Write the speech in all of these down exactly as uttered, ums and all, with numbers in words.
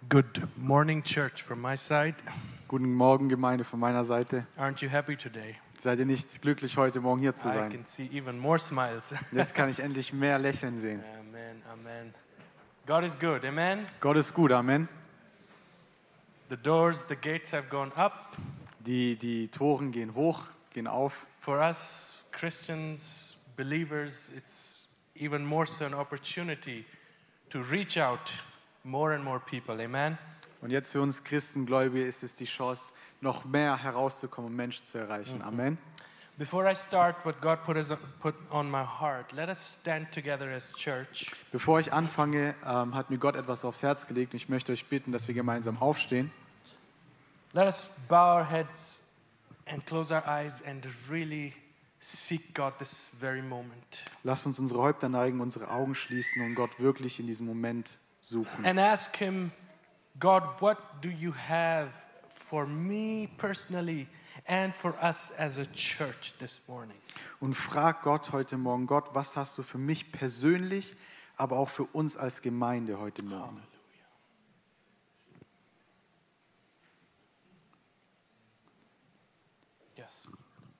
Good morning, church, from my side. Guten Morgen, Gemeinde, von meiner Seite. Aren't you happy today? Seid ihr nicht glücklich, heute Morgen hier zu I sein? can see even more smiles. Und jetzt kann ich endlich mehr Lächeln sehen. Amen, amen. God is good, amen. Gott ist gut, Amen. The doors, the gates have gone up. Die, die Toren gehen hoch, gehen auf. For us Christians, believers, it's even more so an opportunity to reach out more and more people, amen. Und jetzt für uns Christengläubige ist es die Chance, noch mehr herauszukommen und Menschen zu erreichen. Amen. Before I start what God put, us, put on my heart, let us stand together as church. Bevor ich anfange, ähm, hat mir Gott etwas aufs Herz gelegt und ich möchte euch bitten, dass wir gemeinsam aufstehen. Let us bow our heads and close our eyes and really seek God this very moment. Lasst uns unsere Häupter neigen, unsere Augen schließen und Gott wirklich in diesem Moment suchen. And ask Him, God, what do you have for me personally and for us as a church this morning? Und frag Gott heute Morgen, Gott, was hast du für mich persönlich, aber auch für uns als Gemeinde heute Morgen? Yes.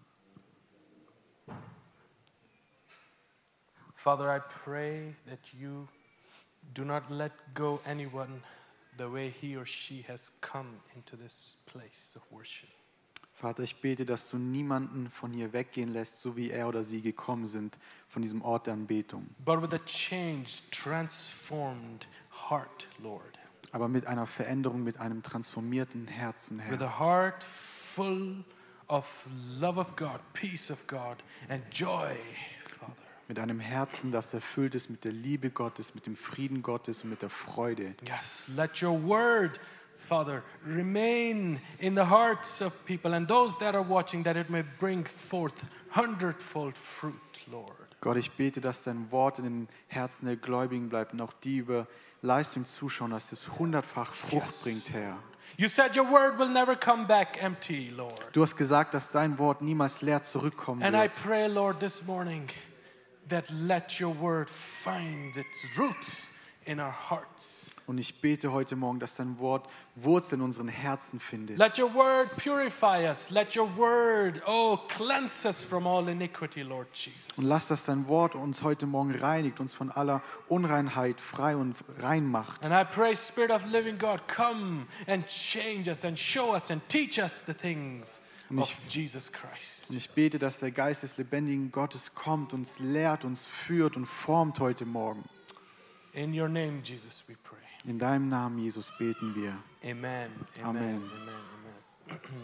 Father, I pray that you do not let go anyone the way he or she has come into this place of worship. Vater, ich bete, dass du niemanden von hier weggehen lässt, so wie er oder sie gekommen sind, von diesem Ort der Anbetung. But with a changed, transformed heart, Lord. Aber mit einer Veränderung, mit einem transformierten Herzen, With Herr. a heart full of love of God, peace of God, and joy, Father. Mit einem Herzen, das erfüllt ist mit der Liebe Gottes, mit dem Frieden Gottes und mit der Freude. Yes, let your word, Father, remain in the hearts of people and those that are watching, that it may bring forth hundredfold fruit, Lord. Gott, ich bete, dass dein Wort in den Herzen der Gläubigen bleibt und auch die über Livestream zuschauen, dass es hundertfach Frucht Yes. bringt, Herr. You said your word will never come back empty, Lord. Du hast gesagt, dass dein Wort niemals leer zurückkommen And I wird. pray, Lord, this morning that let your word find its roots in our hearts. Und ich bete heute Morgen, dass dein Wort Wurzel in unseren Herzen findet. Let your word purify us. Let your word, oh, cleanse us from all iniquity, Lord Jesus. Und lass, dass dein Wort uns heute Morgen reinigt, uns von aller Unreinheit frei und rein macht. And I pray, Spirit of living God, come and change us and show us and teach us the things Und of ich- Jesus Christ. Und ich bete, dass der Geist des lebendigen Gottes kommt, uns lehrt, uns führt und formt heute Morgen. In your name, Jesus, we pray. In deinem Namen, Jesus, beten wir. Amen. Amen. Amen. Amen. Amen.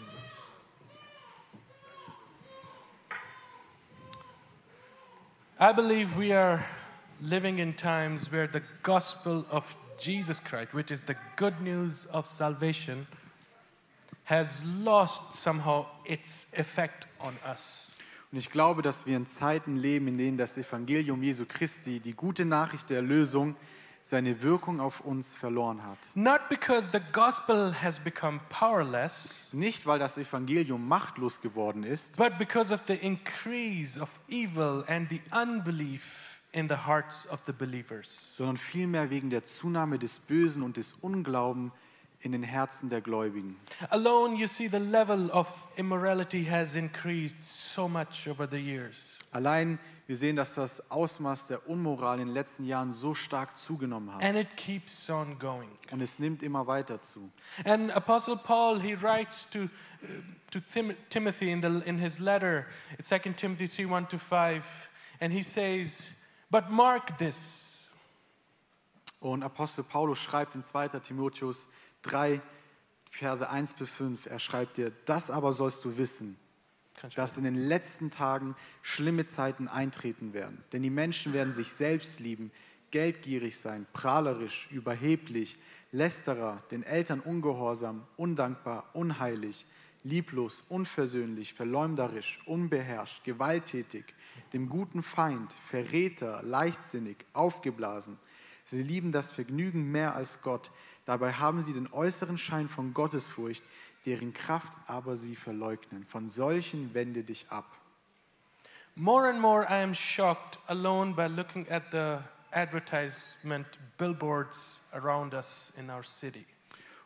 I believe we are living in times where the gospel of Jesus Christ, which is the good news of salvation, has lost somehow its effect on us. Und ich glaube, dass wir in Zeiten leben, in denen das Evangelium Jesu Christi, die gute Nachricht der Erlösung, seine Wirkung auf uns verloren hat. Not because the gospel has become powerless, Nicht, weil das Evangelium machtlos geworden ist, but because of the increase of evil and the unbelief in the hearts of the believers. sondern vielmehr wegen der Zunahme des Bösen und des Unglauben in den Herzen der Gläubigen. Alone, you see the level of immorality has increased so much over the years. Allein, wir sehen, dass das Ausmaß der Unmoral in den letzten Jahren so stark zugenommen hat. And it keeps on going. Und es nimmt immer weiter zu. And Apostle Paul, he writes to, uh, to Tim- Timothy in, the, in his letter, it's Second Timothy three, one to five, and he says, but mark this, Und Apostel Paulus schreibt in zweiter Timotheus drei, Verse eins bis fünf, er schreibt dir, das aber sollst du wissen, dass in den letzten Tagen schlimme Zeiten eintreten werden. Denn die Menschen werden sich selbst lieben, geldgierig sein, prahlerisch, überheblich, lästerer, den Eltern ungehorsam, undankbar, unheilig, lieblos, unversöhnlich, verleumderisch, unbeherrscht, gewalttätig, dem guten Feind, Verräter, leichtsinnig, aufgeblasen. Sie lieben das Vergnügen mehr als Gott. Dabei haben sie den äußeren Schein von Gottesfurcht, deren Kraft aber sie verleugnen. Von solchen wende dich ab. more and more I am shocked alone by looking at the advertisement billboards around us in our city.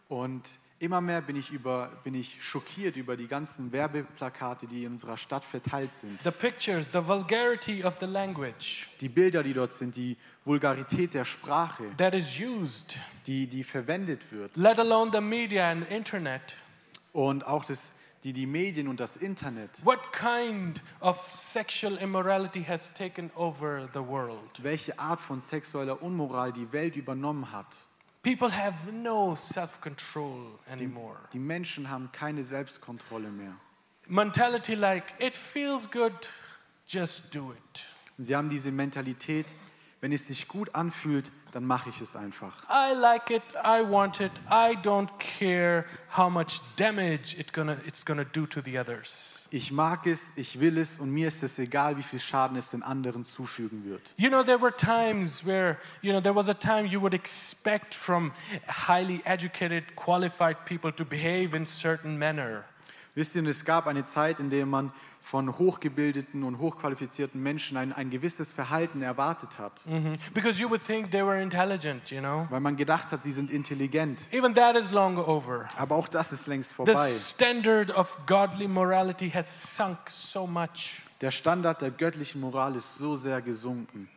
Und immer mehr bin ich, über, bin ich schockiert über die ganzen Werbeplakate, die in unserer Stadt verteilt sind. The pictures, the vulgarity of the language Die Bilder, die dort sind, die Vulgarität der Sprache, that is used, die, die verwendet wird. let alone the media and internet. Und auch das, die, die Medien und das Internet. What kind of sexual immorality has taken over the world? Welche Art von sexueller Unmoral die Welt übernommen hat. People have no self-control anymore. Die Menschen haben keine Selbstkontrolle mehr. Mentality like, it feels good, just do it. Und sie haben diese Mentalität, wenn es sich gut anfühlt, dann mache ich es einfach. I like it, I want it, I don't care how much damage it gonna, it's gonna do to the others. Ich mag es, ich will es und mir ist es egal, wie viel Schaden es den anderen zufügen wird. You know, there were times where, you know, there was a time you would expect from highly educated, qualified people to behave in certain manner. Wisst ihr, es gab eine Zeit, in der man von hochgebildeten und hochqualifizierten Menschen ein, ein gewisses Verhalten erwartet hat. Mm-hmm. Because you would think they were intelligent, you know. Weil man gedacht hat, sie sind intelligent. Even that is long over. Aber auch das ist längst The vorbei. standard of godly morality has sunk so much. Der Standard der göttlichen Moral ist so sehr gesunken.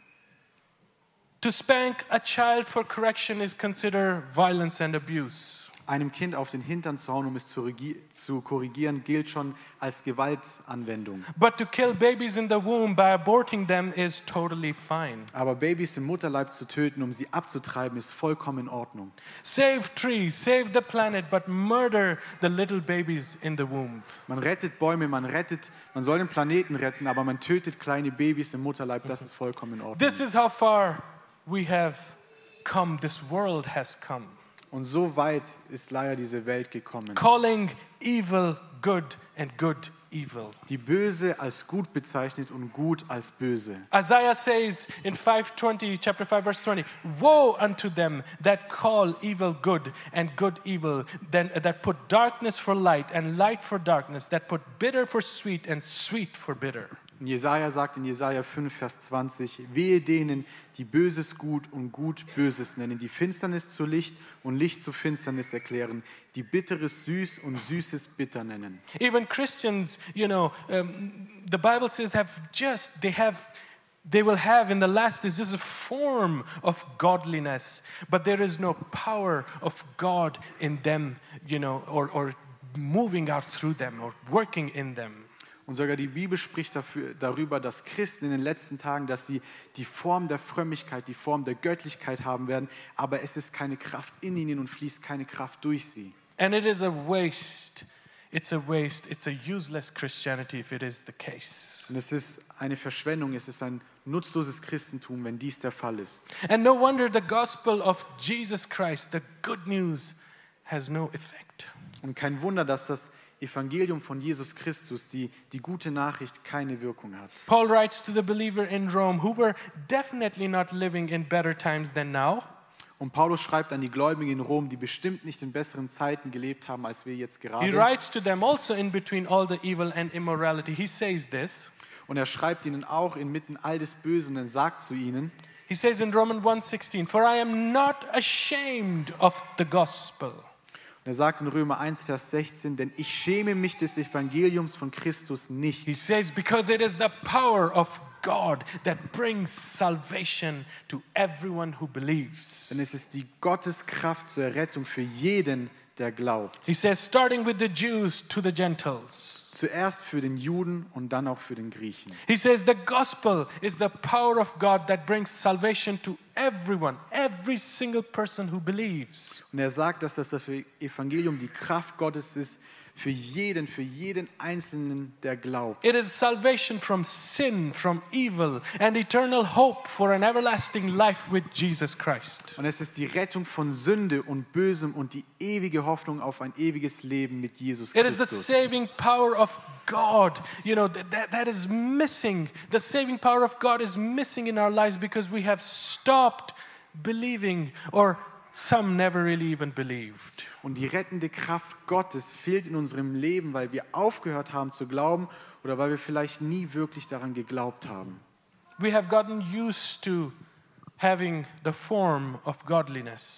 To spank a child for correction is considered violence and abuse. Einem Kind auf den Hintern zu hauen, um es zu, zu korrigieren, gilt schon als Gewaltanwendung. But to kill babies in the womb by aborting them is totally fine. Aber Babys im Mutterleib zu töten, um sie abzutreiben, ist vollkommen in Ordnung. Save trees, save the planet, but murder the little babies in the womb. Man rettet Bäume, man rettet, man soll den Planeten retten, aber man tötet kleine Babys im Mutterleib, das ist vollkommen in Ordnung. This is how far we have come, this world has come. Und so weit ist leider diese Welt gekommen. Calling evil good and good evil. Die Böse als gut bezeichnet und gut als böse. Isaiah says in five twenty, chapter five, verse twenty, woe unto them that call evil good and good evil, then that put darkness for light and light for darkness, that put bitter for sweet and sweet for bitter. Und Jesaja sagt in Jesaja fünf, Vers zwanzig, wehe denen, die Böses gut und Gut Böses nennen, die Finsternis zu Licht und Licht zu Finsternis erklären, die Bitteres süß und Süßes bitter nennen. Even Christians, you know, um, the Bible says have just, they have, they will have in the last days just a form of godliness, but there is no power of God in them, you know, or, or moving out through them or working in them. Und sogar die Bibel spricht dafür, darüber, dass Christen in den letzten Tagen, dass sie die Form der Frömmigkeit, die Form der Göttlichkeit haben werden, aber es ist keine Kraft in ihnen und fließt keine Kraft durch sie. And it is a waste. It's a waste. It's a useless Christianity if it is the case. Und es ist eine Verschwendung, es ist ein nutzloses Christentum, wenn dies der Fall ist. And no wonder the gospel of Jesus Christ, the good news, has no effect. Und kein Wunder, dass das Evangelium von Jesus Christus, die, die gute Nachricht, keine Wirkung hat. Paul writes to the believer in Rome who were definitely not living in better times than now. Und Paulus schreibt an die Gläubigen in Rom, die bestimmt nicht in besseren Zeiten gelebt haben, als wir jetzt He gerade. writes to them also in between all the evil and immorality. He says this. Und er schreibt ihnen auch inmitten all des Bösen und er sagt zu ihnen, He says in Romans one sixteen, for I am not ashamed of the gospel. und er sagt in Römer eins, Vers sechzehn, denn ich schäme mich des Evangeliums von Christus nicht. He says, because it is the power of God that brings salvation to everyone who believes. Denn es ist die Gotteskraft zur Errettung für jeden, der glaubt. He says, starting with the Jews to the Gentiles. Zuerst für den Juden und dann auch für den Griechen. He says, the gospel is the power of God that brings salvation to everyone, every single person who believes. Und er sagt, dass das Evangelium die Kraft Gottes ist für jeden, für jeden Einzelnen, der glaubt. It is salvation from sin, from evil, and eternal hope for an everlasting life with Jesus Christ. Und es ist die Rettung von Sünde und Bösem und die ewige Hoffnung auf ein ewiges Leben mit Jesus It is the Christus. saving power of God. You know, that, that, that is missing. The saving power of God is missing in our lives because we have stopped believing, or some never really even believed. Und die rettende Kraft Gottes fehlt in unserem Leben, weil wir aufgehört haben zu glauben oder weil wir vielleicht nie wirklich daran geglaubt haben. We have gotten used to having the form of godliness.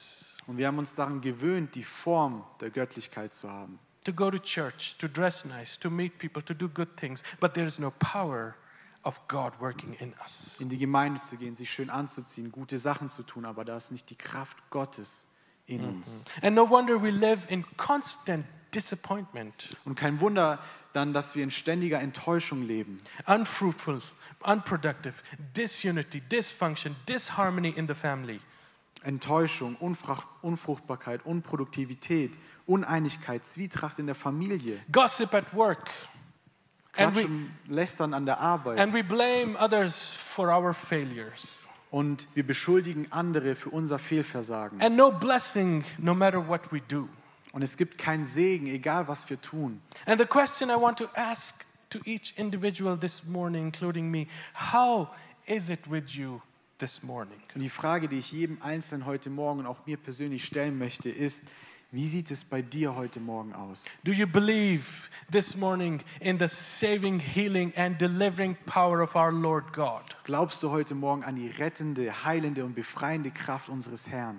Und wir haben uns daran gewöhnt, die Form der Göttlichkeit zu haben. To go to church, to dress nice, to meet people, to do good things, but there is no power of God working in us. In die Gemeinde zu gehen, sich schön anzuziehen, gute Sachen zu tun, aber da ist nicht die Kraft Gottes in uns. And no wonder we live in constant disappointment, Und kein Wunder dann, dass wir in ständiger Enttäuschung leben. unfruitful, unproductive, disunity, dysfunction, disharmony in the family. Enttäuschung, Unfrucht, Unfruchtbarkeit, Unproduktivität, Uneinigkeit, Zwietracht in der Familie, Gossip at work. And we, Klatschen, Lästern an der Arbeit. and we blame others for our failures. Und wir beschuldigen andere für unser Fehlversagen. And no blessing no matter what we do. Und es gibt keinen Segen, egal was wir tun. And the question I want to ask to each individual this morning, including me, how is it with you this morning? Und die Frage, die ich jedem Einzelnen heute Morgen und auch mir persönlich stellen möchte, ist, wie sieht es bei dir heute Morgen aus? Do you believe this morning in the saving, healing and delivering power of our Lord God? Glaubst du heute Morgen an die rettende, heilende und befreiende Kraft unseres Herrn?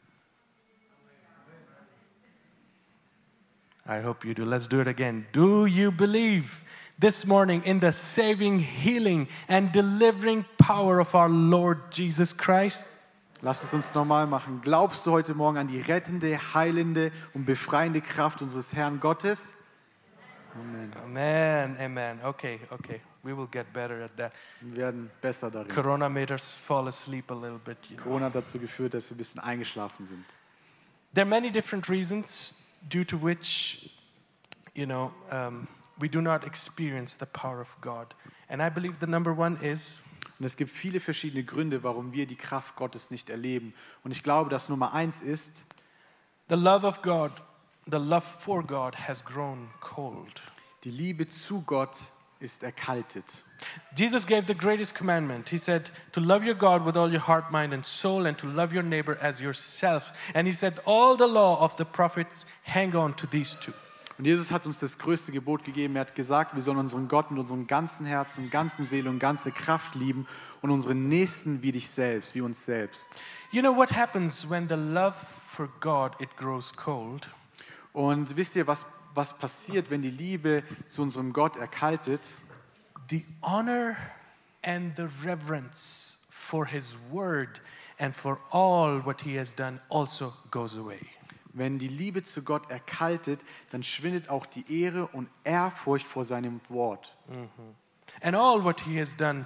I hope you do. Let's do it again. Do you believe this morning in the saving, healing and delivering power of our Lord Jesus Christ? Lass es uns nochmal machen. Glaubst du heute Morgen an die rettende, heilende und befreiende Kraft unseres Herrn Gottes? Amen. Amen, amen. Okay, okay. We will get better at that. Wir werden besser darin. Corona made us fall asleep a little bit. You know. Corona hat dazu geführt, dass wir ein bisschen eingeschlafen sind. There are many different reasons due to which, you know, um, we do not experience the power of God. And I believe the number one is Und es gibt viele verschiedene Gründe, warum wir die Kraft Gottes nicht erleben. Und ich glaube, dass Nummer eins ist, the love of God, the love for God has grown cold. die Liebe zu Gott ist erkaltet. Jesus gave the greatest commandment. He said to love your God with all your heart, mind, and soul, and to love your neighbor as yourself. And he said all the law of the prophets hang on to these two. Und Jesus hat uns das größte Gebot gegeben. Er hat gesagt, wir sollen unseren Gott mit unserem ganzen Herzen, ganzen Seele und ganze Kraft lieben und unseren Nächsten wie dich selbst, wie uns selbst. You know what happens when the love for God, it grows cold? Und wisst ihr, was, was passiert, wenn die Liebe zu unserem Gott erkaltet? The honor and the reverence for his word and for all what he has done also goes away. Wenn die Liebe zu Gott erkaltet, dann schwindet auch die Ehre und Ehrfurcht vor seinem Wort. And all what he has done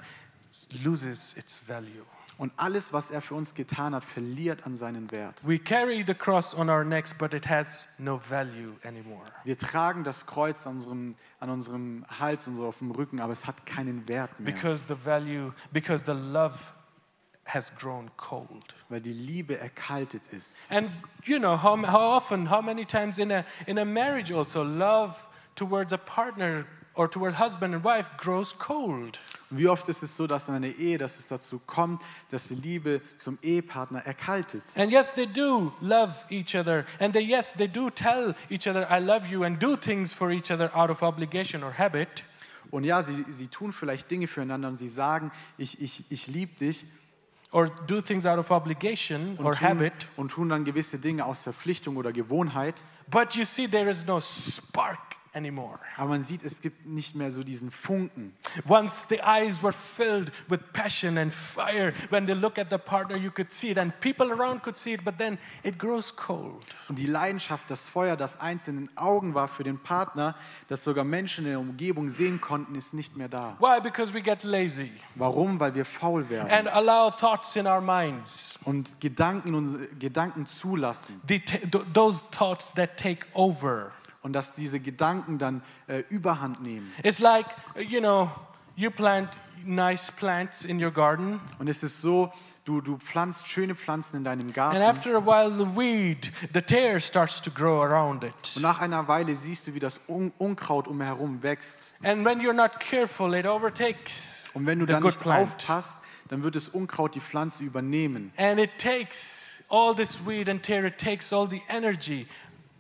loses its value. Und alles, was er für uns getan hat, verliert an seinen Wert. We carry the cross on our necks, but it has no value anymore. Wir tragen das Kreuz an unserem, an unserem Hals und so auf dem Rücken, aber es hat keinen Wert mehr. Because the value, because the love has grown cold. Weil die Liebe erkaltet ist. And you know, how, how often, how many times in a, in a marriage also, love towards a partner or towards husband and wife grows cold. Und wie oft ist es so, dass in einer Ehe, dass es dazu kommt, dass die Liebe zum Ehepartner erkaltet. And yes, they do love each other. And they, yes, they do tell each other, I love you, and do things for each other out of obligation or habit. Und ja, sie, sie tun vielleicht Dinge füreinander und sie sagen, ich, ich, ich liebe dich. Or do things out of obligation or Und tun, habit. und tun dann gewisse Dinge aus Verpflichtung oder Gewohnheit. But you see, there is no spark anymore. Aber man sieht, es gibt nicht mehr so diesen Funken. Once the eyes were filled with passion and fire, when they look at the partner, you could see it, and people around could see it, but then it grows cold. Und die Leidenschaft, das Feuer, das eins in den Augen war für den Partner, das sogar Menschen in der Umgebung sehen konnten, ist nicht mehr da. Why? Because we get lazy Warum? Weil wir faul werden and allow thoughts in our minds, und Gedanken, unsere Gedanken zulassen. the t- th- those thoughts that take over. Und dass diese Gedanken dann äh, Überhand nehmen. It's like, you know, you plant nice plants in your garden, Und es ist so, du, du pflanzt schöne Pflanzen in deinem and Garten. after a while the weed, the tear starts to grow around it. Und nach einer Weile siehst du, wie das Un Unkraut um herum wächst. And when you're not careful, it overtakes Und wenn du the dann good nicht plant. aufpasst, dann wird das Unkraut die Pflanze übernehmen. And it takes all this weed and tear, it takes all the energy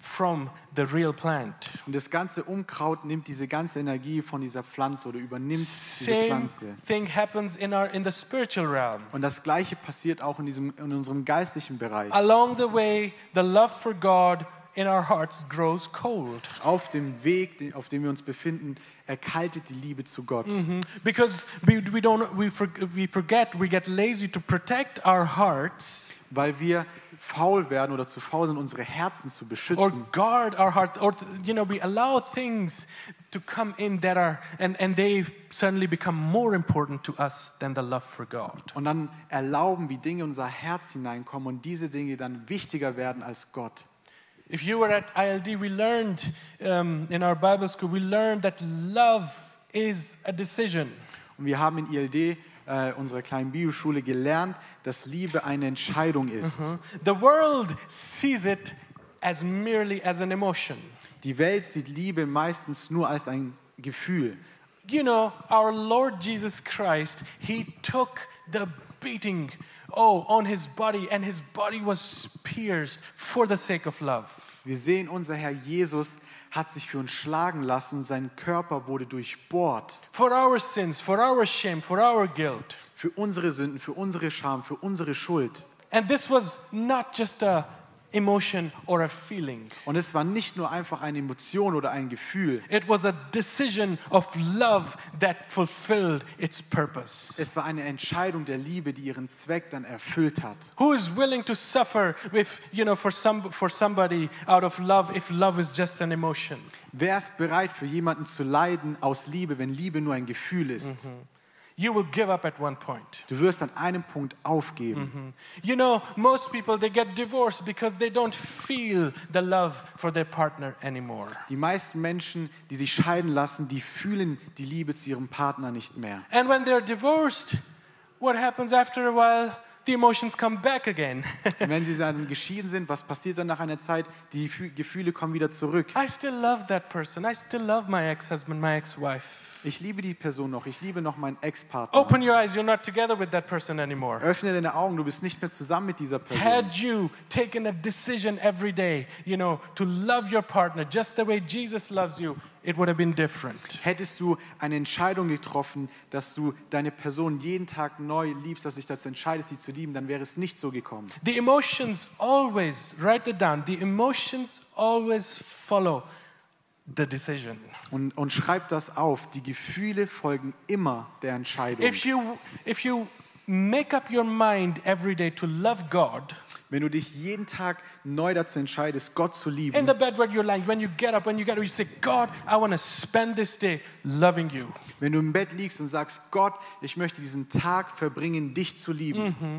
from the real plant. Und das ganze Unkraut nimmt diese ganze Energie von dieser Pflanze oder übernimmt diese Same Pflanze. thing happens in our in the spiritual realm. Und das Gleiche passiert auch in, diesem, in unserem geistlichen Bereich. Along the way, the love for God in our hearts grows cold. Auf dem Weg, den- auf dem wir uns befinden, erkaltet die Liebe zu Gott. Mhm. Because we, we don't we, for, we forget, we get lazy to protect our hearts Weil wir faul werden oder zu faul sind, unsere Herzen zu or beschützen. guard our heart, or you know, we allow things to come in that are and, and they suddenly become more important to us than the love for God. Und dann erlauben, wie Dinge in unser Herz hineinkommen und diese Dinge dann wichtiger werden als Gott. If you were at I L D, we learned um, in our Bible school, we learned that love is a decision. Und wir haben in I L D, äh, unserer kleinen Bibelschule, gelernt, dass Liebe eine Entscheidung ist. The world sees it as merely as an emotion. Die Welt sieht Liebe meistens nur als ein Gefühl. You know, our Lord Jesus Christ, he took the beating, oh, on his body, and his body was pierced for the sake of love. Wir sehen, unser Herr Jesus hat sich für uns schlagen lassen und sein Körper wurde durchbohrt. For our sins, for our shame, for our guilt. Für unsere Sünden, für unsere Scham, für unsere Schuld. And this was not just a emotion or a feeling. Und es war nicht nur einfach eine Emotion oder ein Gefühl. It was a decision of love that fulfilled its purpose. Es war eine Entscheidung der Liebe, die ihren Zweck dann erfüllt hat. Who is willing to suffer if, you know, for some for somebody out of love if love is just an emotion? Wer ist bereit, für jemanden zu leiden aus Liebe, wenn Liebe nur ein Gefühl ist? You will give up at one point. Du wirst an einem Punkt aufgeben. You know, most people, they get divorced because they don't feel the love for their partner anymore. Die meisten Menschen, die sich scheiden lassen, die fühlen die Liebe zu ihrem Partner nicht mehr. And when they're divorced, what happens after a while? The emotions come back again. Und wenn sie dann geschieden sind, was passiert dann nach einer Zeit? Die Fü- Gefühle kommen wieder zurück. I still love that person. I still love my ex-husband, my ex-wife. Ich liebe die Person noch, ich liebe noch meinen Ex-Partner. Open your eyes, you're not together with that person anymore. Öffne deine Augen, du bist nicht mehr zusammen mit dieser Person. Had you taken a decision every day, you know, to love your partner just the way Jesus loves you, it would have been different. Hättest du eine Entscheidung getroffen, dass du deine Person jeden Tag neu liebst, dass du dich dazu entscheidest, sie zu lieben, dann wäre es nicht so gekommen. The emotions always, write it down, the emotions always follow the decision. Und, und schreib das auf, die Gefühle folgen immer der Entscheidung. If you, if you make up your mind every day to love God, Wenn du dich jeden Tag neu dazu entscheidest, Gott zu in lieben, the bed where you're lying, when you get up, when you get up, you say, God, I want to spend this day loving you. wenn du im Bett liegst und sagst, Gott, ich möchte diesen Tag verbringen, dich zu lieben.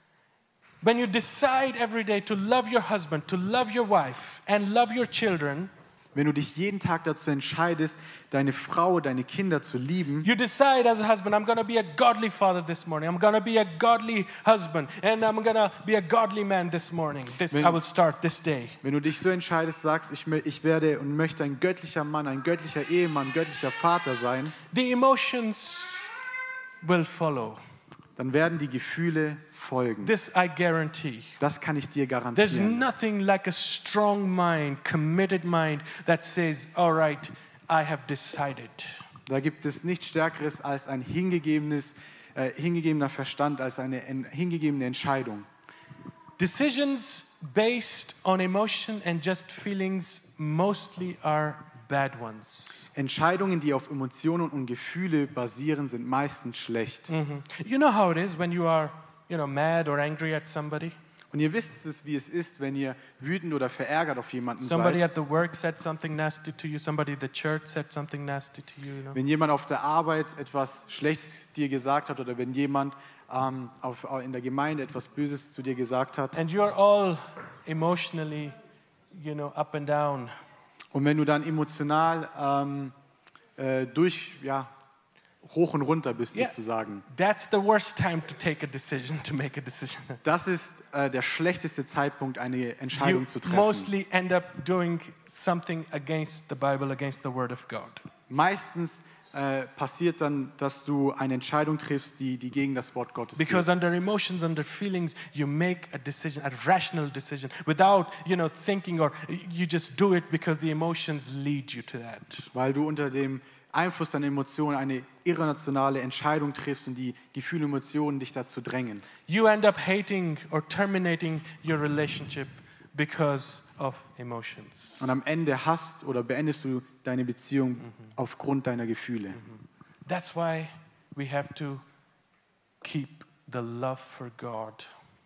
When you decide every day to love your husband, to love your wife, and love your children, Wenn du dich jeden Tag dazu entscheidest, deine Frau, deine Kinder zu lieben, you decide as a husband, I'm going to be a godly father this morning. I'm going to be a godly husband. And I'm going to be a godly man this morning. This, Wenn- I will start this day. wenn du dich so entscheidest, sagst, ich, mö- ich werde und möchte ein göttlicher Mann, ein göttlicher Ehemann, ein göttlicher Vater sein, The emotions will follow. dann werden die Gefühle folgen. This I guarantee. Das kann ich dir There's garantieren. nothing like a strong mind, committed mind that says, all right, I have decided. Da gibt es nichts Stärkeres als ein hingegebenes, äh, hingegebener Verstand, als eine en, hingegebene Entscheidung. Decisions based on emotion and just feelings mostly are bad ones. Entscheidungen, die auf Emotionen und Gefühle basieren, sind meistens schlecht. You know how it is when you are, you know, mad or angry at somebody? Und ihr wisst es, wie es ist, wenn ihr wütend oder verärgert auf jemanden Somebody seid. at the work said something nasty to you. Somebody at the church said something nasty to you. You know? Wenn jemand auf der Arbeit etwas Schlechtes dir gesagt hat oder wenn jemand ähm, auf, in der Gemeinde etwas Böses zu dir gesagt hat. And you're all emotionally, you know, up and down. Und wenn du dann emotional ähm, äh, durch, ja, hoch und runter bist Yeah. sozusagen. That's the worst time to take a decision, to make a decision. Das ist äh, der schlechteste Zeitpunkt, eine You Entscheidung zu treffen. mostly end up doing something against the Bible, against the Word of God. Meistens äh, passiert dann, dass du eine Entscheidung triffst, die, die gegen das Wort Gottes Because geht. under emotions, under feelings, you make a decision, a rational decision, without, you know, thinking, or you just do it because the emotions lead you to that. Weil du unter dem Einfluss deiner Emotionen eine irrationale Entscheidung triffst und die Gefühle, Emotionen dich dazu drängen. You end up hating or terminating your relationship because of emotions. Und am Ende hast oder beendest du deine Beziehung mhm. aufgrund deiner Gefühle. Mhm. That's why we have to keep the love for God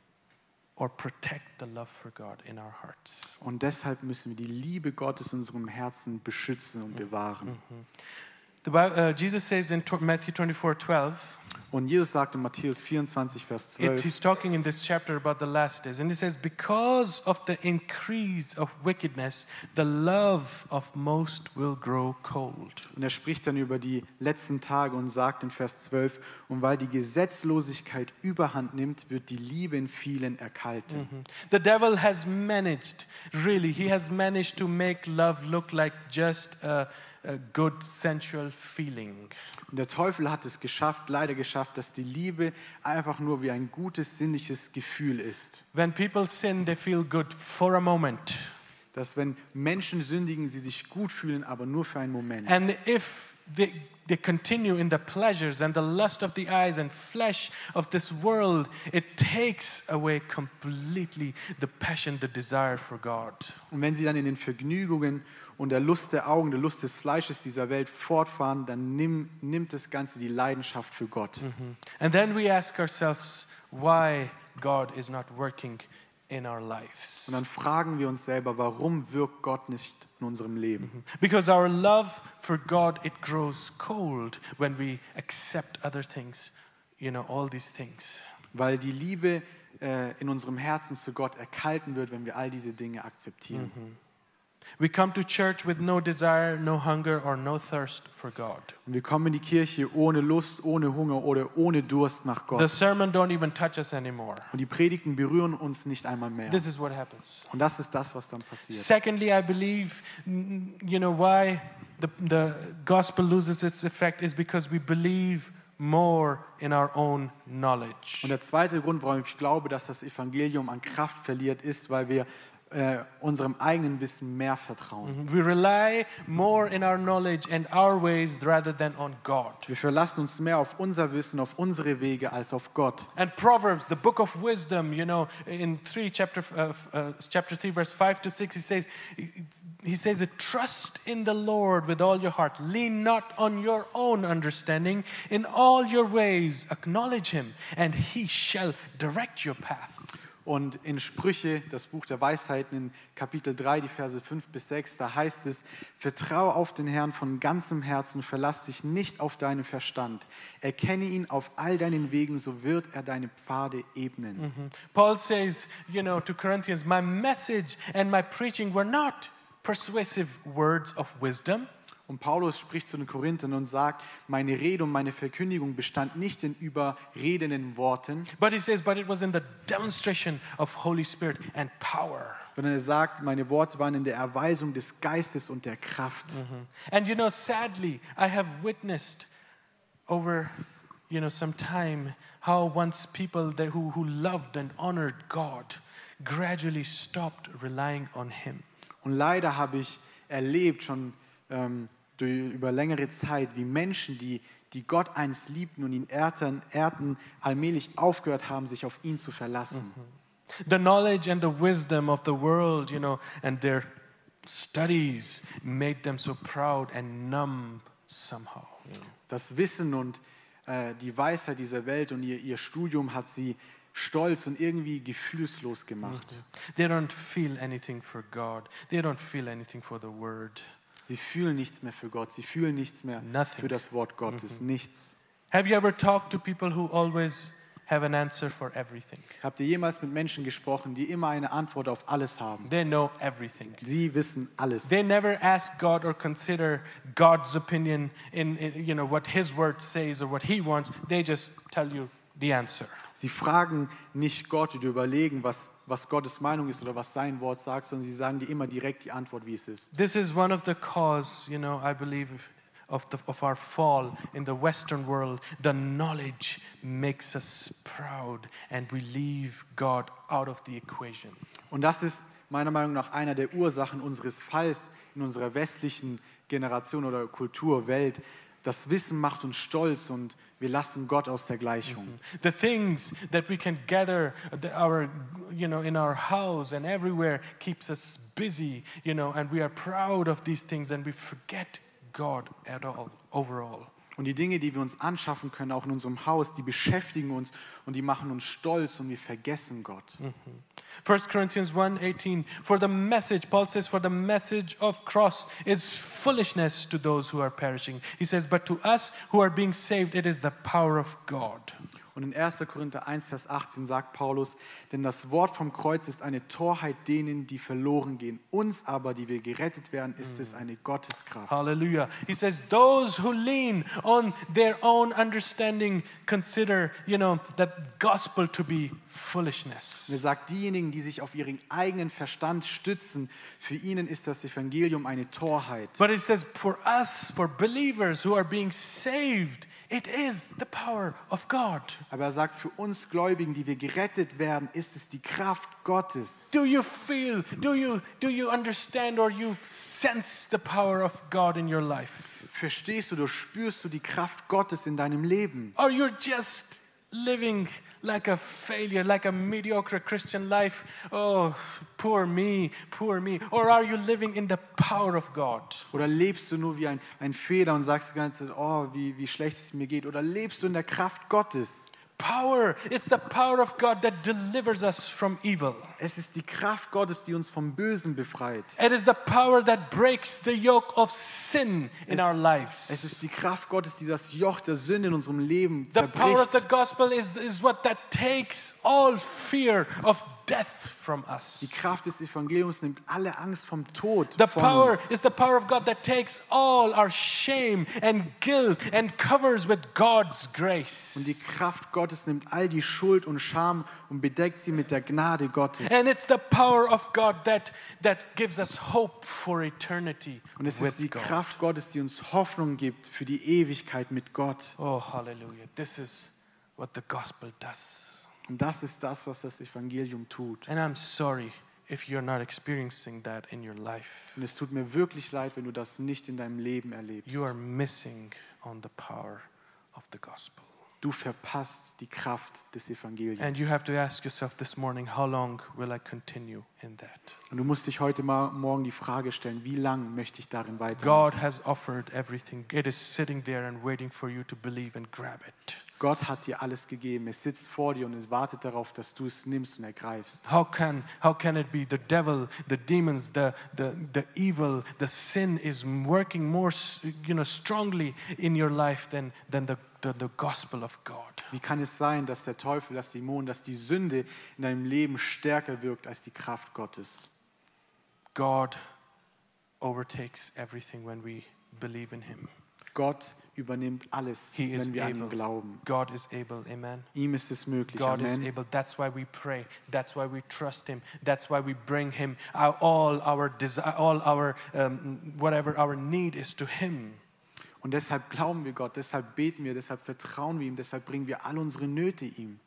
or protect the love for God in our hearts. Und deshalb müssen wir die Liebe Gottes in unserem Herzen beschützen und bewahren. Mhm. The Bible, uh, Jesus says in Matthew twenty-four twelve. Und Jesus sagt in Matthäus vierundzwanzig, Vers zwölf. It, he's talking in this chapter about the last days, and he says, "Because of the increase of wickedness, the love of most will grow cold." Und er spricht dann über die letzten Tage und sagt in Vers zwölf: Und weil die Gesetzlosigkeit Überhand nimmt, wird die Liebe in vielen erkalten. Mm-hmm. The devil has managed, really, he has managed to make love look like just a a good sensual feeling. Und der Teufel hat es geschafft, leider geschafft, dass die Liebe einfach nur wie ein gutes sinnliches Gefühl ist. When people sin, they feel good for a moment. Dass wenn Menschen sündigen, sie sich gut fühlen, aber nur für einen Moment. And if they they continue in the pleasures and the lust of the eyes and flesh of this world, it takes away completely the passion, the desire for God. Und wenn sie dann in den Vergnügungen und der Lust der Augen, der Lust des Fleisches dieser Welt fortfahren, dann nimm, nimmt das Ganze die Leidenschaft für Gott. Mm-hmm. And then we ask ourselves why God is not working in our lives. Und dann fragen wir uns selber, warum wirkt Gott nicht in unserem Leben? Mm-hmm. Because our love for God, it grows cold when we accept other things, you know, all these things. Weil die Liebe äh, in unserem Herzen zu Gott erkalten wird, wenn wir all diese Dinge akzeptieren. Mm-hmm. We come to church with no desire, no hunger or no thirst for God. Und wir kommen in die Kirche ohne Lust, ohne Hunger oder ohne Durst nach Gott. The sermon don't even touch us anymore. Und die Predigten berühren uns nicht einmal mehr. This is what happens. Und das ist das, was dann passiert. Secondly, I believe, you know, why the, the gospel loses its effect is because we believe more in our own knowledge. Und der zweite Grund, warum ich glaube, dass das Evangelium an Kraft verliert, ist, weil wir äh, unserem eigenen Wissen mehr vertrauen. We rely more in our knowledge and our ways rather than on God. Wir verlassen uns mehr auf unser Wissen, auf unsere Wege als auf Gott. And Proverbs, the book of wisdom, you know, in three chapter uh, uh, chapter three verse five to six, he says he says trust in the Lord with all your heart, lean not on your own understanding, in all your ways acknowledge him and he shall direct your path. Und in Sprüche, das Buch der Weisheiten, in Kapitel drei, die Verse fünf bis sechs, da heißt es: Vertraue auf den Herrn von ganzem Herzen und verlass dich nicht auf deinen Verstand. Erkenne ihn auf all deinen Wegen, so wird er deine Pfade ebnen. Mm-hmm. Paul says, you know, to Corinthians, my message and my preaching were not persuasive words of wisdom. Und Paulus spricht zu den Korinthern und sagt, meine Rede und meine Verkündigung bestand nicht in überredenden Worten, But he says, but it was in the demonstration of Holy Spirit and power. sondern er sagt, meine Worte waren in der Erweisung des Geistes und der Kraft. Mm-hmm. And you know, sadly, I have witnessed over, you know, some time how once people that who, who loved and honored God gradually stopped relying on him. Und leider habe ich erlebt, schon ähm, durch, über längere Zeit, wie Menschen, die, die Gott einst liebten und ihn ehrten, ehrten, allmählich aufgehört haben, sich auf ihn zu verlassen. Mm-hmm. The knowledge and the wisdom of the world, you know, and their studies made them so proud and numb somehow. You know. Das Wissen und äh, die Weisheit dieser Welt und ihr, ihr Studium hat sie stolz und irgendwie gefühlslos gemacht. Mm-hmm. They don't feel anything for God. They don't feel anything for the word. Sie fühlen nichts mehr für Gott. Sie fühlen nichts mehr Nothing. für das Wort Gottes. Mhm. Nichts. Have you ever talked to people who always have an answer for everything? Habt ihr jemals mit Menschen gesprochen, die immer eine Antwort auf alles haben? They know everything. Sie wissen alles. They never ask God or consider God's opinion in, in you know what his word says or what he wants. They just tell you the answer. Sie fragen nicht Gott oder überlegen, was, was Gottes Meinung ist oder was sein Wort sagt, sondern sie sagen dir immer direkt die Antwort, wie es ist. This is one of the cause, you know, I believe of, the, of our fall in the Western world, the knowledge makes us proud and we leave God out of the equation. Und das ist meiner Meinung nach einer der Ursachen unseres Falls in unserer westlichen Generation oder Kultur, Welt. Das Wissen macht uns stolz und wir lassen Gott aus der Gleichung. The things that we can gather, the, our, you know, in our house and everywhere keeps us busy, you know, and we are proud of these things and we forget God at all, overall. Und die Dinge, die wir uns anschaffen können, auch in unserem Haus, die beschäftigen uns und die machen uns stolz und wir vergessen Gott. First Corinthians one eighteen, for the message, Paul says, for the message of cross is foolishness to those who are perishing. He says, but to us who are being saved, it is the power of God. Und in erster Korinther eins, Vers achtzehn sagt Paulus, denn das Wort vom Kreuz ist eine Torheit denen, die verloren gehen. Uns aber, die wir gerettet werden, ist es eine Gotteskraft. Hallelujah. He says, those who lean on their own understanding consider, you know, that gospel to be foolishness. Und er sagt, diejenigen, die sich auf ihren eigenen Verstand stützen, für ihnen ist das Evangelium eine Torheit. But it says, for us, for believers who are being saved, it is the power of God. Aber er sagt, für uns Gläubigen, die wir gerettet werden, ist es die Kraft Gottes. Do you feel, do you, do you understand or you sense the power of God in your life? Verstehst du, du spürst du die Kraft Gottes in deinem Leben? Or you're just living like a failure, like a mediocre Christian life? Oh, poor me, poor me. Or are you living in the power of God? Oder lebst du nur wie ein, ein Fehler und sagst die ganze Zeit, oh, wie, wie schlecht es mir geht? Oder lebst du in der Kraft Gottes? Power, it's the power of God that delivers us from evil. Es ist die Kraft Gottes, die uns vom Bösen befreit. It is the power that breaks the yoke of sin in Es, our lives. es ist die Kraft Gottes, die das Joch der Sünde in unserem Leben The power of the zerbricht. gospel is, is what that takes all fear of death from Die us. Kraft des Evangeliums nimmt alle Angst vom Tod The von power uns. is the power of God that takes all our shame and guilt and covers with God's Und grace. die Kraft Gottes nimmt all die Schuld und Scham und bedeckt sie mit der Gnade Gottes. And it's the power of God that, that gives us hope for eternity Und es with ist die God. Kraft Gottes, die uns Hoffnung gibt für die Ewigkeit mit Gott. Oh, hallelujah. This is what the gospel does. Und das ist das, was das Evangelium tut. And I'm sorry if you're not experiencing that in your life. Und es tut mir wirklich leid, wenn du das nicht in deinem Leben erlebst. You are missing on the power of the gospel. Du verpasst die Kraft des Evangeliums. And you have to ask yourself this morning, how long will I continue in that? Und du musst dich heute mal, morgen die Frage stellen, wie lange möchte ich darin God weitermachen? has offered everything. It is sitting there and waiting for you to believe and grab it. Gott hat dir alles gegeben. Es sitzt vor dir und es wartet darauf, dass du es nimmst und ergreifst. How can, how can it be the devil, the demons, the, the, the evil, the sin is working more, you know, strongly in your life than, than the, the, the gospel of God? Wie kann es sein, dass der Teufel, das Dämon, dass die Sünde in deinem Leben stärker wirkt als die Kraft Gottes? God overtakes everything when we believe in him. Gott übernimmt alles, He is wenn wir an ihn able. glauben. God is able, amen. Ihm ist es möglich. God is Amen. able. That's why we pray. That's why we trust him. That's why we bring him our, all our desire, all our um, whatever our need is to him. Und deshalb glauben wir Gott, deshalb beten wir, deshalb vertrauen wir ihm, deshalb bringen wir all unsere Nöte ihm.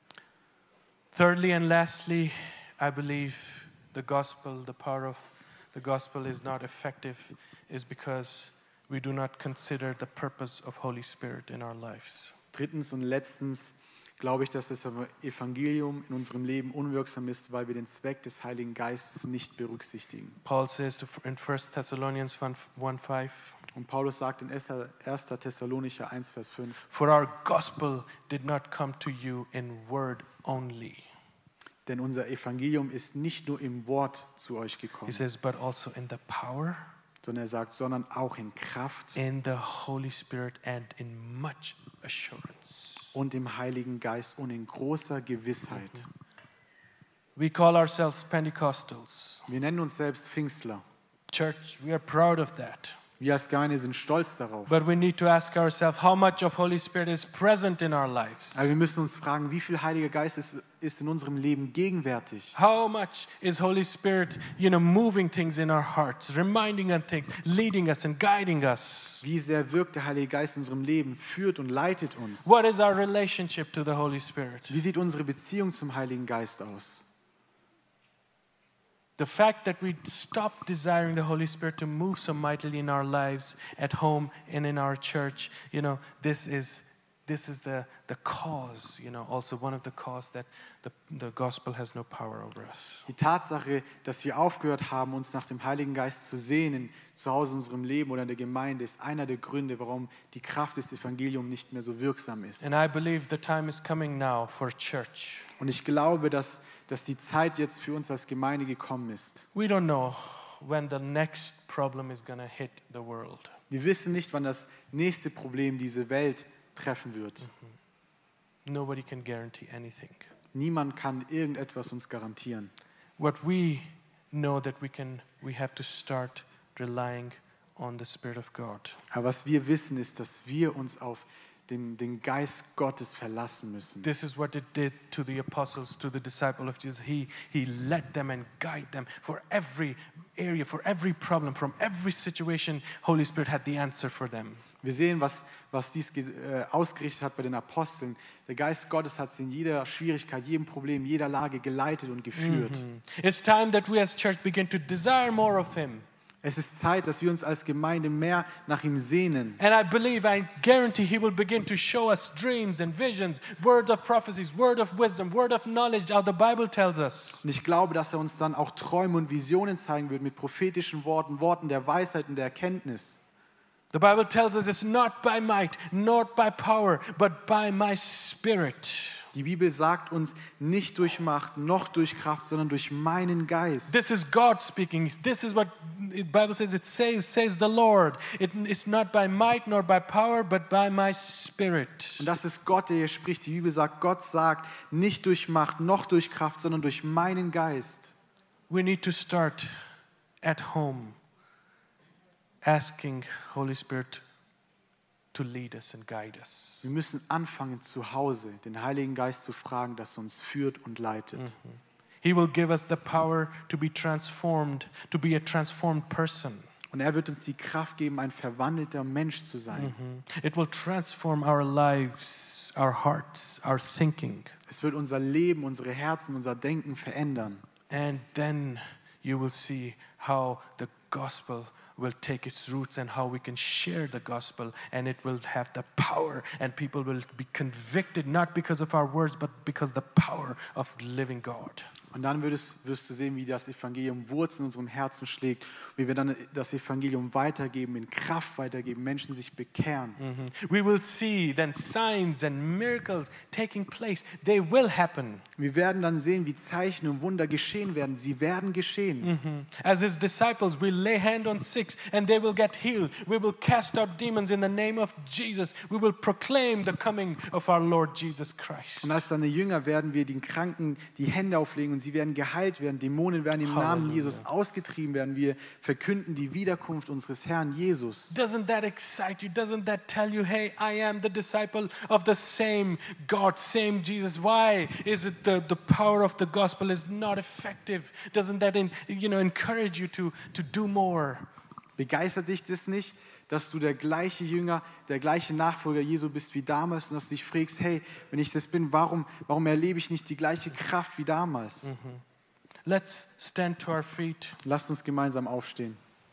Thirdly and lastly, I believe the gospel, the power of the gospel is not effective is because we do not consider the purpose of Holy Spirit in our lives. Drittens und letztens glaube ich, dass das Evangelium in unserem Leben unwirksam ist, weil wir den Zweck des Heiligen Geistes nicht berücksichtigen. Paul says to, in First Thessalonians one five, Und Paulus sagt in erster Thessalonicher eins, Vers fünf, for our gospel did not come to you in word only. denn unser Evangelium ist nicht nur im Wort zu euch He gekommen, says, but also in the power, sondern er sagt, sondern auch in Kraft in the Holy Spirit, and in much assurance. und im Heiligen Geist und in großer Gewissheit. We call ourselves Pentecostals. Wir nennen uns selbst Pfingstler. Church, we are proud of that. Wir als Gemeinde sind stolz darauf. But we need to ask ourselves how much of Holy Spirit is present in our lives. Aber wir müssen uns fragen, wie viel Heiliger Geist ist, ist in unserem Leben gegenwärtig? How much is Holy Spirit, you know, moving things in our hearts, reminding us things, leading us and guiding us? Wie sehr wirkt der Heilige Geist in unserem Leben, führt und leitet uns? What is our relationship to the Holy Spirit? Wie sieht unsere Beziehung zum Heiligen Geist aus? The fact that we stop desiring the Holy Spirit to move so mightily in our lives, at home and in our church, you know, this is this is the the cause, you know, also one of the cause that the the gospel has no power over us. Die Tatsache, dass wir aufgehört haben, uns nach dem Heiligen Geist zu sehnen, zu Hause in unserem Leben oder in der Gemeinde, ist einer der Gründe, warum die Kraft des Evangeliums nicht mehr so wirksam ist. And I believe the time is coming now for church. Und ich glaube, dass dass die Zeit jetzt für uns als Gemeinde gekommen ist. We don't know when the next problem is going to hit the world. Wir wissen nicht, wann das nächste Problem diese Welt treffen wird. Nobody can guarantee anything. Niemand kann irgendetwas uns garantieren. What we know that we can, we have to start relying on the Spirit of God. Aber was wir wissen, ist, dass wir uns auf Den, den Geist Gottes verlassen müssen. This is what it did to the apostles, to the disciples of Jesus. He, he led them and guided them for every area, for every problem, from every situation. Holy Spirit had the answer for them. Wir sehen, was, was dies äh, ausgerichtet hat bei den Aposteln. Der Geist Gottes hat sie in jeder Schwierigkeit, jedem Problem, jeder Lage geleitet und geführt. Mm-hmm. It's time that we as church begin to desire more of Him. Es ist Zeit, dass wir uns als Gemeinde mehr nach ihm sehnen. And I believe, I guarantee He will begin to show us dreams and visions, word of prophecies, word of wisdom, word of knowledge, how the Bible tells us. Und ich glaube, dass er uns dann auch Träume und Visionen zeigen wird mit prophetischen Worten, Worten der Weisheit und der Erkenntnis. The Bible tells us it's not by might, not by power, but by my Spirit. Die Bibel sagt uns, nicht durch Macht, noch durch Kraft, sondern durch meinen Geist. This is God speaking. This is what the Bible says. It says, says the Lord. It is not by might nor by power, but by my Spirit. Und das ist Gott, der hier spricht. Die Bibel sagt, Gott sagt, nicht durch Macht, noch durch Kraft, sondern durch meinen Geist. We need to start at home asking Holy Spirit to lead us and guide us. Wir müssen anfangen zu Hause, den Heiligen Geist zu fragen, dass er uns führt und leitet. Mm-hmm. He will give us the power to be transformed, to be a transformed person. Und er wird uns die Kraft geben, ein verwandelter Mensch zu sein. Mm-hmm. It will transform our lives, our hearts, our thinking. Es wird unser Leben, unsere Herzen, unser Denken verändern. And then you will see how the gospel will take its roots and how we can share the gospel, and it will have the power, and people will be convicted not because of our words but because the power of living God. Und dann wirst, wirst du sehen, wie das Evangelium Wurzeln in unserem Herzen schlägt, wie wir dann das Evangelium weitergeben, in Kraft weitergeben, Menschen sich bekehren. Mm-hmm. We will see then signs and miracles taking place. They will happen. Wir werden dann sehen, wie Zeichen und Wunder geschehen werden. Sie werden geschehen. Mm-hmm. As His disciples, we lay hand on sick and they will get healed. We will cast out demons in the name of Jesus. We will proclaim the coming of our Lord Jesus Christ. Und als deine Jünger werden wir den Kranken die Hände auflegen und sie werden geheilt werden. Dämonen werden im Halleluja. Namen Jesus ausgetrieben werden. Wir verkünden die Wiederkunft unseres Herrn Jesus. Doesn't that excite you? Doesn't that tell you, hey, I am the disciple of the same God, same Jesus? Why is it the, the power of the gospel is not effective? Doesn't that in, you know, encourage you to, to do more? Begeistert dich das nicht, dass du der gleiche Jünger, der gleiche Nachfolger Jesu bist wie damals und dass du dich fragst, hey, wenn ich das bin, warum, warum erlebe ich nicht die gleiche Kraft wie damals? Mm-hmm. Let's stand to our feet. Lasst uns gemeinsam aufstehen.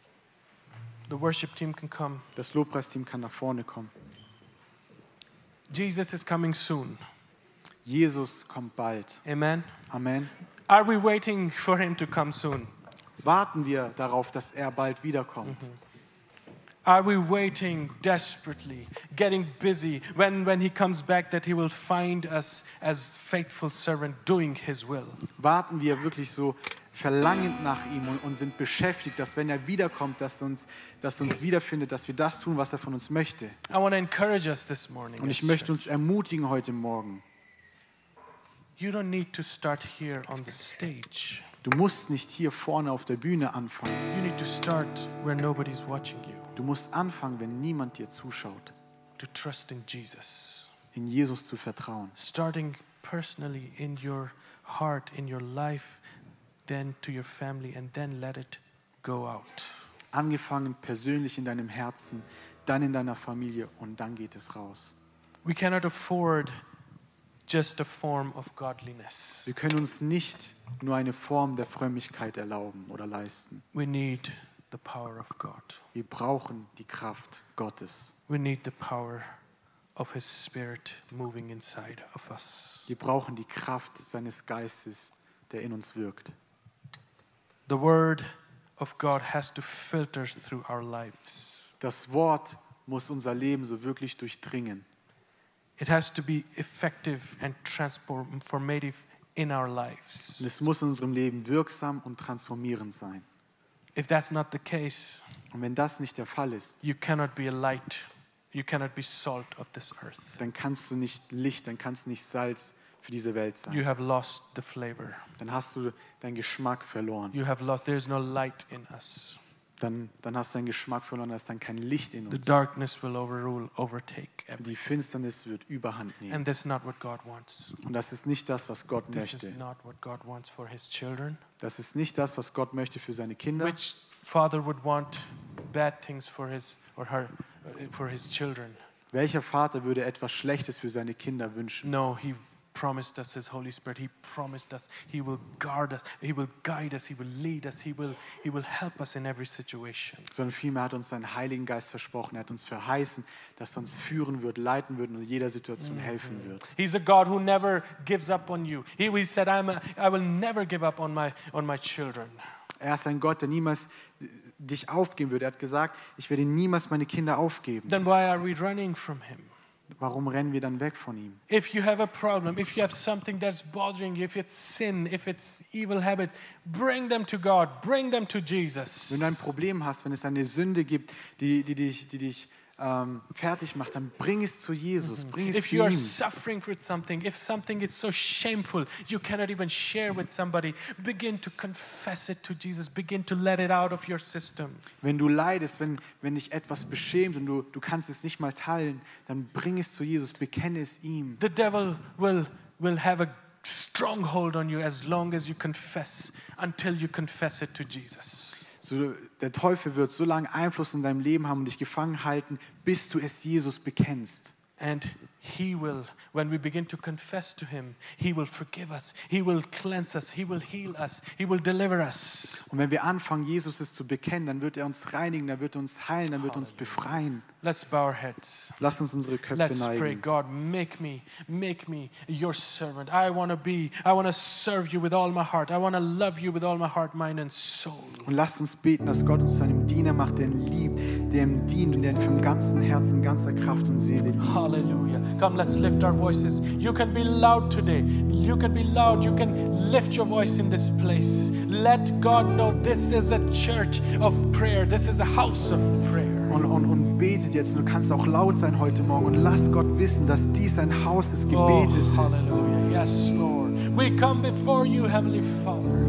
The worship team can come. Das Lobpreisteam kann nach vorne kommen. Jesus is coming soon. Jesus kommt bald. Amen. Amen. Are we waiting for Him to come soon? Warten wir darauf, dass er bald wiederkommt. Mm-hmm. Are we waiting desperately, getting busy, when, when He comes back that He will find us as faithful servant doing His will? Warten wir wirklich so verlangend nach ihm und, und sind beschäftigt, dass wenn er wiederkommt, dass uns, dass uns wiederfindet, dass wir das tun, was er von uns möchte. I want to encourage us this morning. Und ich as möchte church. uns ermutigen heute Morgen. You don't need to start here on the stage. Du musst nicht hier vorne auf der Bühne anfangen. You need to start where nobody's watching you. Du musst anfangen, wenn niemand dir zuschaut, to trust in Jesus. in Jesus zu vertrauen. Starting personally in your heart, in your life, then to your family, and then let it go out. Angefangen persönlich in deinem Herzen, dann in deiner Familie und dann geht es raus. We cannot afford just a form of godliness. Wir können uns nicht nur eine Form der Frömmigkeit erlauben oder leisten. We need the power of God. Wir brauchen die Kraft Gottes. We need the power of His Spirit moving inside of us. Wir brauchen die Kraft seines Geistes, der in uns wirkt. The Word of God has to filter through our lives. Das Wort muss unser Leben so wirklich durchdringen. It has to be effective and transformative in our lives. Und es muss in unserem Leben wirksam und transformierend sein. If that's not the case, Und wenn das nicht der Fall ist, you cannot be a light, you cannot be salt of this earth. dann kannst du nicht Licht, dann kannst du nicht Salz für diese Welt You sein. have lost the flavor. Dann hast du deinen Geschmack verloren. You have lost, there is no light in us. Dann, dann hast du deinen Geschmack verloren, da ist dann kein Licht in The uns. darkness will overrule, overtake Die everything. Finsternis wird Überhand nehmen. And that's not what God wants. Und das ist nicht das, was Gott This is möchte. not what God wants for His children. Das ist nicht das, was Gott möchte für seine Kinder. Which father would want bad things for his or her, uh, for his children? Welcher Vater würde etwas Schlechtes für seine Kinder wünschen? No, He promised us His Holy Spirit. He promised us He will guard us, He will guide us, He will lead us, He will, He will help us in every situation. Sondern vielmehr hat uns seinen Heiligen Geist versprochen. Er hat uns verheißen, dass er uns führen wird, leiten wird und in jeder Situation helfen wird. He's a God who never gives up on you. He, he said, I'm a, I will never give up on my, on my children. Er ist ein Gott, der niemals dich aufgeben wird. Er hat gesagt, ich werde niemals meine Kinder aufgeben. Then why are we running from Him? Warum rennen wir dann weg von ihm? If you have a problem, if you have something that's bothering you, if it's sin, if it's evil habit, bring them to God, bring them to Jesus. Wenn du ein Problem hast, wenn es eine Sünde gibt, die, die dich, die dich ähm, fertig macht, dann bring es zu Jesus, bring es If zu you are ihm. suffering with something, if something is so shameful, you cannot even share with somebody, begin to confess it to Jesus, begin to let it out of your system. Wenn du leidest, wenn, wenn dich etwas beschämt und du, du kannst es nicht mal teilen, dann bring es zu Jesus, bekenne es ihm. The devil will, will have a stronghold on you as long as you confess, until you confess it to Jesus. So, der Teufel wird so lange Einfluss in deinem Leben haben und dich gefangen halten, bis du es Jesus bekennst. And He will, when we begin to confess to Him, He will forgive us, He will cleanse us, He will heal us, He will deliver us. Und wenn wir anfangen, Jesus es zu bekennen, dann wird er uns reinigen, dann wird er uns heilen, dann wird er uns befreien. Let's bow our heads. Lass uns unsere Köpfe Let's pray, neigen. God, make me, make me your servant. I want to be, I want to serve you with all my heart. I want to love you with all my heart, mind and soul. Und lasst uns beten, dass Gott uns zu einem Diener macht, der ihn liebt, der ihm dient und der ihn vom ganzen Herzen, ganzer Kraft und Seele liebt. Hallelujah. Come, let's lift our voices. You can be loud today. You can be loud. You can lift your voice in this place. Let God know this is a church of prayer. This is a house of prayer. Und, und, und betet jetzt. Und du kannst auch laut sein heute Morgen und lass Gott wissen, dass dies ein Haus des Oh, Gebetes ist. hallelujah. Yes, Lord. We come before you, Heavenly Father.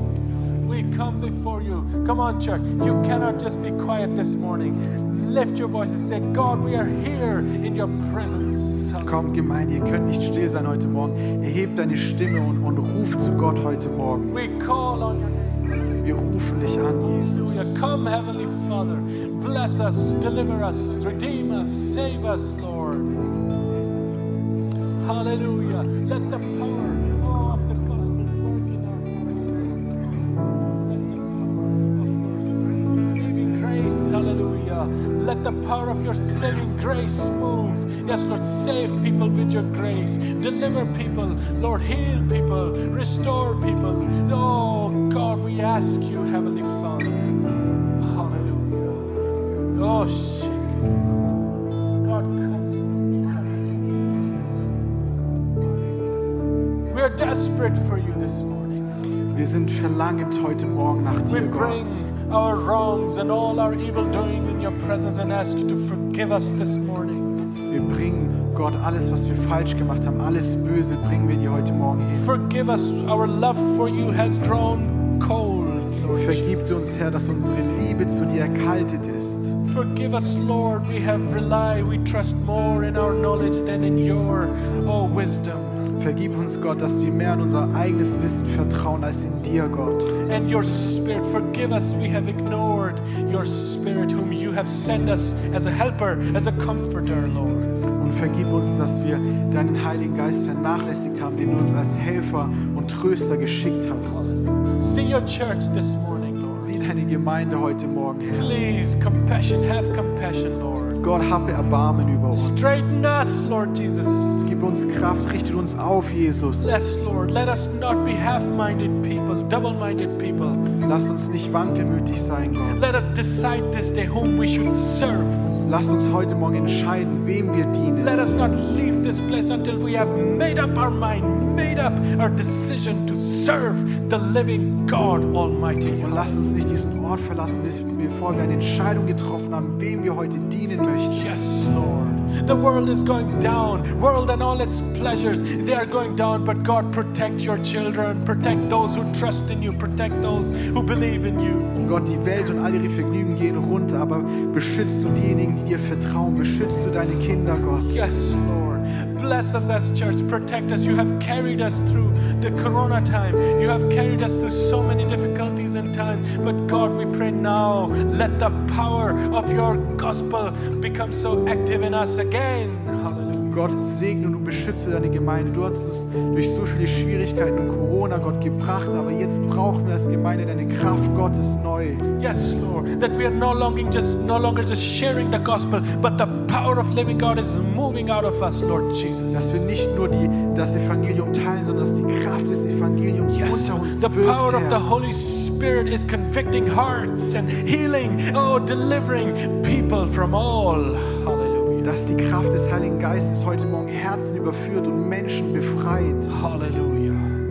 We come before you. Come on, church. You cannot just be quiet this morning. Lift your voice and say, God, we are here in your presence. Komm, Gemeinde, ihr könnt nicht still sein heute Morgen. Erhebt deine Stimme und, und ruft zu Gott heute Morgen. We call on your name. Wir rufen dich an, Jesus. Hallelujah. Come, Heavenly Father. Bless us, deliver us, redeem us, save us, Lord. Hallelujah. Let the power of the gospel work in our hearts. Let the power of your saving grace, hallelujah. Let the power of your saving grace move. Yes, Lord, save people with your grace. Deliver people, Lord, heal people, restore people. Oh, God, we ask you, Heavenly Father. Hallelujah. Oh, Jesus. God, come. come. We are desperate for you this morning. Wir sind verlangend heute Morgen nach We dir, bring Gott. our wrongs and all our evil doing in your presence and ask you to forgive us this morning. Wir bringen, Gott, alles, was wir falsch gemacht haben, alles Böse, bringen wir dir heute Morgen hin. Forgive us. Our love for you has grown cold, Lord Vergib Jesus. uns, Herr, dass unsere Liebe zu dir erkaltet ist. Forgive us, Lord. We have relied, we trust more in our knowledge than in your, oh, wisdom. Vergib uns, Gott, dass wir mehr an unser eigenes Wissen vertrauen als in dir, Gott. And your Spirit, forgive us, we have ignored your Spirit, whom you have sent us as a helper, as a comforter, Lord. Und vergib uns, dass wir deinen Heiligen Geist vernachlässigt haben, den du uns als Helfer und Tröster geschickt hast. See your church this morning, Lord. Sieh deine Gemeinde heute Morgen, Herr. Please, compassion, have compassion, Lord. Gott, habe Erbarmen über uns. Straighten us, Lord Jesus. Gib uns Kraft, richte uns auf, Jesus. Yes, Lord. Let us not be half-minded people, double-minded people. Lass uns nicht wankelmütig sein, Gott. Let us decide this day whom we should serve. Lass uns heute Morgen entscheiden, wem wir dienen. Let us not leave this place until we have made up our mind, made up our decision to serve the living God Almighty. Und lass uns nicht diesen Ort verlassen, bis wir vorher eine Entscheidung getroffen haben, wem wir heute dienen möchten. Yes, Lord. The world is going down. World and all its pleasures, they are going down. But God, protect your children. Protect those who trust in you. Protect those who believe in you. Gott, die Welt und all ihre Vergnügen gehen runter, aber beschützt du diejenigen, die dir vertrauen. Beschützt du deine Kinder, Gott. Yes, Lord. Bless us as church. Protect us. You have carried us through the Corona time. You have carried us through so many difficulties and times. But God, we pray now, let the power of your gospel become so active in us again. Hallelujah. Gott, segne und du beschütze deine Gemeinde. Du hast es durch so viele Schwierigkeiten und Corona, Gott, gebracht, aber jetzt brauchen wir als Gemeinde deine Kraft Gottes neu. Yes, Lord, that we are no longer just no longer just sharing the gospel, but the power of living God is moving out of us, Lord Jesus. Dass wir nicht nur die, das Evangelium teilen, sondern dass die Kraft des Evangeliums Yes, unter uns the power wirkt, of the Herr. Holy Spirit is convicting hearts and healing, oh, delivering people from all. Hallelujah. Dass die Kraft des Heiligen Geistes heute Morgen Herzen überführt und Menschen befreit. Hallelujah.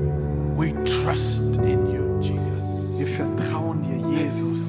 We trust in you, Jesus. Wir vertrauen dir, Jesus.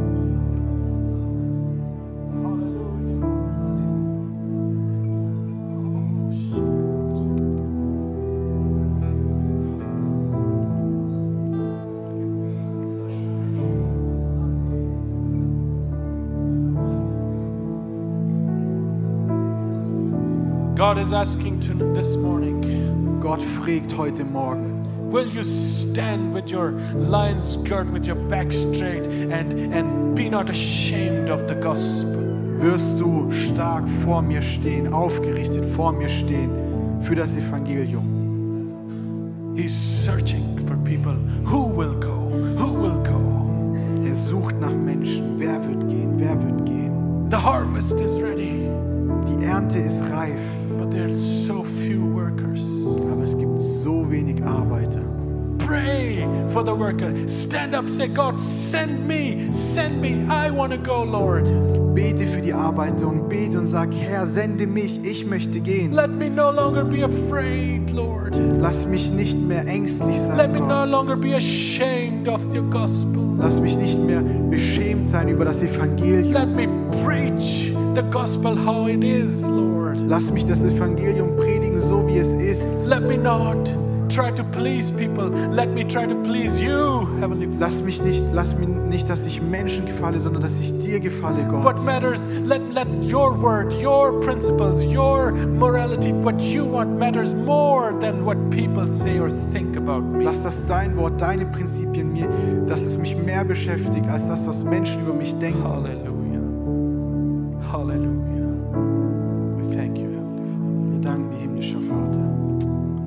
God is asking to this morning, Gott fragt heute Morgen, will you stand with your lion's skirt, with your back straight, and, and be not ashamed of the gospel? wirst du stark vor mir stehen, aufgerichtet vor mir stehen für das Evangelium. He's searching for people. Who will go? Who will go? Er sucht nach Menschen. Wer wird gehen? Wer wird gehen? The harvest is ready, Die Ernte ist reif, but there's so few workers. aber es gibt so wenig Arbeiter. Pray for the worker. Stand up, say, God, send me, send me. I want to go, Lord. Bete für die Arbeiter und bete und sag, Herr, sende mich, ich möchte gehen. Let me no longer be afraid, Lord. Lass mich nicht mehr ängstlich Let sein, me no Gott. longer be ashamed of your gospel. Lass mich nicht mehr beschämt sein über das Evangelium. Let me preach the gospel how it is, Lord. Lass mich das Evangelium predigen, so wie es ist. Let me not try to please people. Let me try to please you, Heavenly Father. Lass mich nicht, lass mich nicht, dass ich Menschen gefalle, sondern dass ich dir gefalle, Gott. What matters, let, let your word, your principles, your morality, what you want matters more than what people say or think about me. Lass das dein Wort, deine Prinzipien mir, dass es mich mehr beschäftigt, als das, was Menschen über mich denken. Hallelujah. Hallelujah.